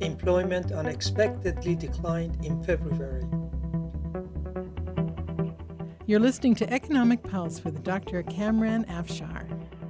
Unemployment unexpectedly declined in February. You're listening to Economic Pulse with Dr. Kamran Afshar.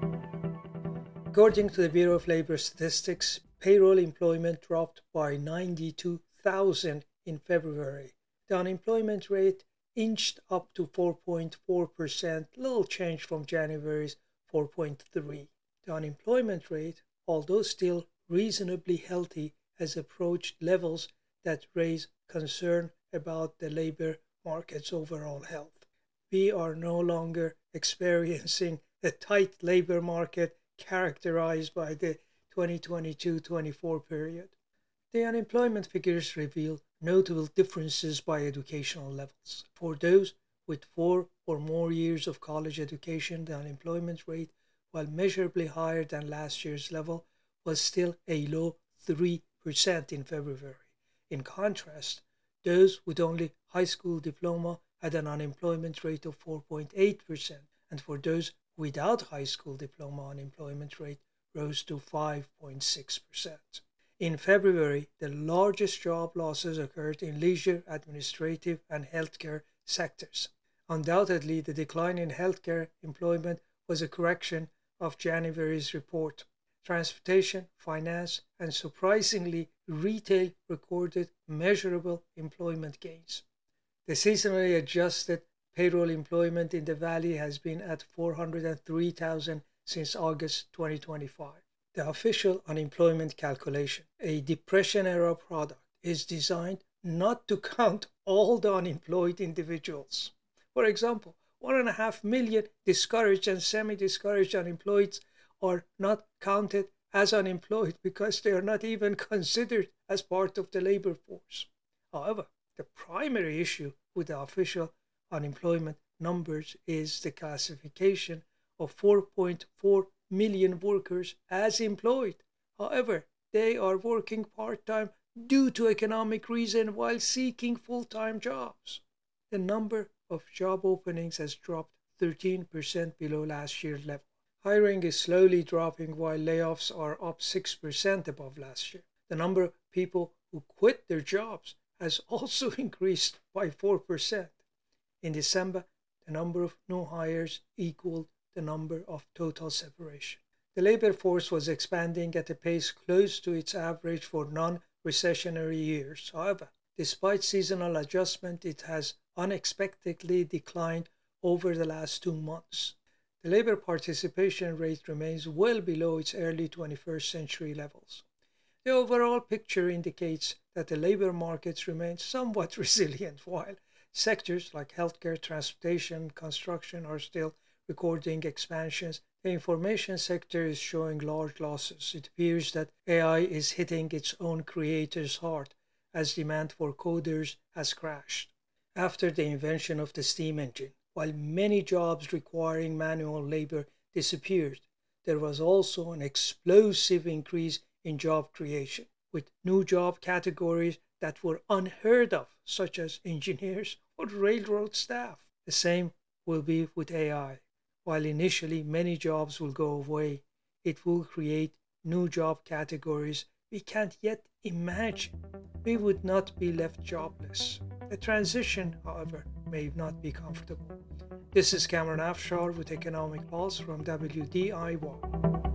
According to the Bureau of Labor Statistics, payroll employment dropped by 92,000 in February. The unemployment rate inched up to 4.4%, little change from January's 4.3%. The unemployment rate, although still reasonably healthy, has approached levels that raise concern about the labor market's overall health. We are no longer experiencing a tight labor market characterized by the 2022-24 period. The unemployment figures reveal notable differences by educational levels. For those with 4 or more years of college education, the unemployment rate, while measurably higher than last year's level, was still a low 3% in February. In contrast, those with only high school diploma had an unemployment rate of 4.8%, and for those without high school diploma, unemployment rate rose to 5.6%. In February, the largest job losses occurred in leisure, administrative, and healthcare sectors. Undoubtedly, the decline in healthcare employment was a correction of January's report. Transportation, finance, and surprisingly, retail recorded measurable employment gains. The seasonally adjusted payroll employment in the Valley has been at 403,000 since August 2025. The official unemployment calculation, a Depression-era product, is designed not to count all the unemployed individuals. For example, 1.5 million discouraged and semi-discouraged unemployed are not counted as unemployed because they are not even considered as part of the labor force. However, the primary issue with the official unemployment numbers is the classification of 4.4 million workers as employed. However, they are working part-time due to economic reason while seeking full-time jobs. The number of job openings has dropped 13% below last year's level. Hiring is slowly dropping while layoffs are up 6% above last year. The number of people who quit their jobs has also increased by 4%. In December, the number of new hires equaled the number of total separation. The labor force was expanding at a pace close to its average for non-recessionary years. However, despite seasonal adjustment, it has unexpectedly declined over the last 2 months. The labor participation rate remains well below its early 21st century levels. The overall picture indicates that the labor markets remain somewhat resilient, while sectors like healthcare, transportation, and construction are still recording expansions. The information sector is showing large losses. It appears that AI is hitting its own creators hard as demand for coders has crashed. After the invention of the steam engine, while many jobs requiring manual labor disappeared, there was also an explosive increase in job creation, with new job categories that were unheard of, such as engineers or railroad staff. The same will be with AI. While initially many jobs will go away, it will create new job categories we can't yet imagine. We would not be left jobless. The transition, however, may not be comfortable. This is Kamran Afshar with Economic Pulse from WDIY.